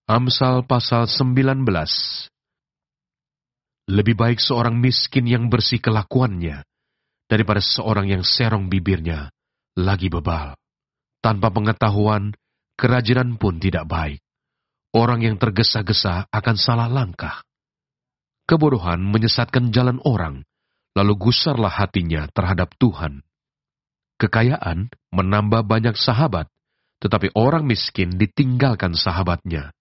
Amsal pasal 19. Lebih baik seorang miskin yang bersih kelakuannya, daripada seorang yang serong bibirnya, lagi bebal. Tanpa pengetahuan, kerajinan pun tidak baik. Orang yang tergesa-gesa akan salah langkah. Kebodohan menyesatkan jalan orang, lalu gusarlah hatinya terhadap Tuhan. Kekayaan menambah banyak sahabat, tetapi orang miskin ditinggalkan sahabatnya.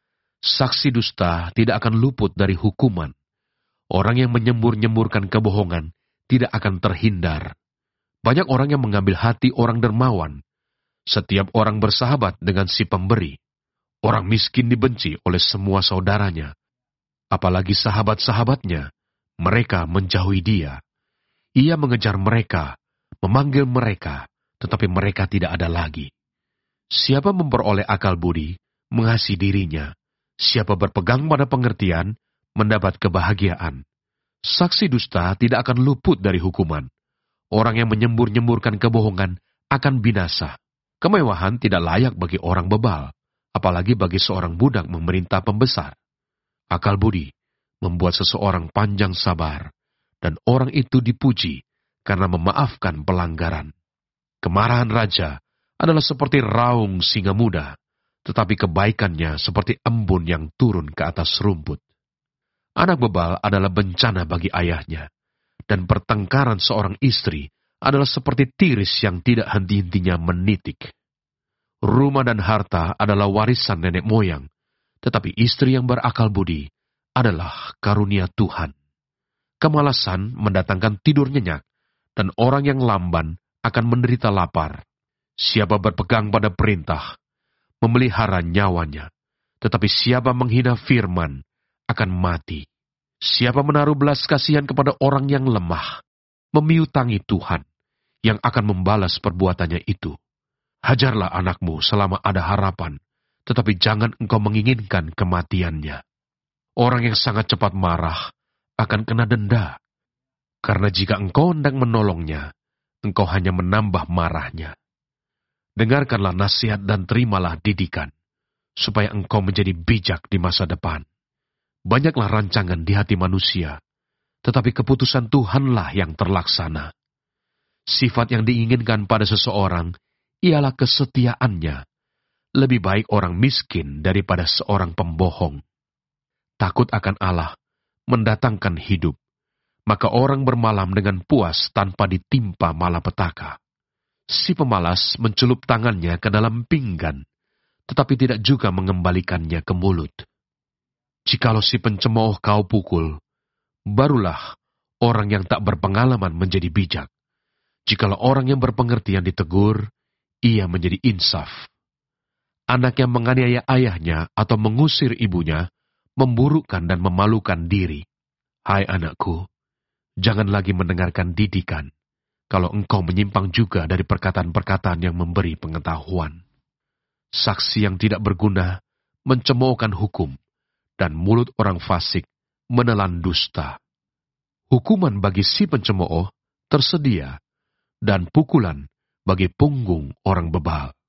Saksi dusta tidak akan luput dari hukuman. Orang yang menyembur-nyemburkan kebohongan tidak akan terhindar. Banyak orang yang mengambil hati orang dermawan. Setiap orang bersahabat dengan si pemberi. Orang miskin dibenci oleh semua saudaranya. Apalagi sahabat-sahabatnya, mereka menjauhi dia. Ia mengejar mereka, memanggil mereka, tetapi mereka tidak ada lagi. Siapa memperoleh akal budi, mengasihi dirinya. Siapa berpegang pada pengertian, mendapat kebahagiaan. Saksi dusta tidak akan luput dari hukuman. Orang yang menyembur-nyemburkan kebohongan akan binasa. Kemewahan tidak layak bagi orang bebal, apalagi bagi seorang budak memerintah pembesar. Akal budi membuat seseorang panjang sabar, dan orang itu dipuji karena memaafkan pelanggaran. Kemarahan raja adalah seperti raung singa muda, tetapi kebaikannya seperti embun yang turun ke atas rumput. Anak bebal adalah bencana bagi ayahnya, dan pertengkaran seorang istri adalah seperti tiris yang tidak henti-hentinya menitik. Rumah dan harta adalah warisan nenek moyang, tetapi istri yang berakal budi adalah karunia Tuhan. Kemalasan mendatangkan tidur nyenyak, dan orang yang lamban akan menderita lapar. Siapa berpegang pada perintah, memelihara nyawanya, tetapi siapa menghina firman akan mati. Siapa menaruh belas kasihan kepada orang yang lemah, memiutangi Tuhan, yang akan membalas perbuatannya itu. Hajarlah anakmu selama ada harapan, tetapi jangan engkau menginginkan kematiannya. Orang yang sangat cepat marah akan kena denda, karena jika engkau hendak menolongnya, engkau hanya menambah marahnya. Dengarkanlah nasihat dan terimalah didikan, supaya engkau menjadi bijak di masa depan. Banyaklah rancangan di hati manusia, tetapi keputusan Tuhanlah yang terlaksana. Sifat yang diinginkan pada seseorang ialah kesetiaannya. Lebih baik orang miskin daripada seorang pembohong. Takut akan Allah mendatangkan hidup, maka orang bermalam dengan puas tanpa ditimpa malapetaka. Si pemalas mencelup tangannya ke dalam pinggan, tetapi tidak juga mengembalikannya ke mulut. Jikalau si pencemooh kau pukul, barulah orang yang tak berpengalaman menjadi bijak. Jikalau orang yang berpengertian ditegur, ia menjadi insaf. Anak yang menganiaya ayahnya atau mengusir ibunya, memburukkan dan memalukan diri. Hai anakku, jangan lagi mendengarkan didikan, kalau engkau menyimpang juga dari perkataan-perkataan yang memberi pengetahuan. Saksi yang tidak berguna mencemoohkan hukum, dan mulut orang fasik menelan dusta. Hukuman bagi si pencemooh tersedia, dan pukulan bagi punggung orang bebal.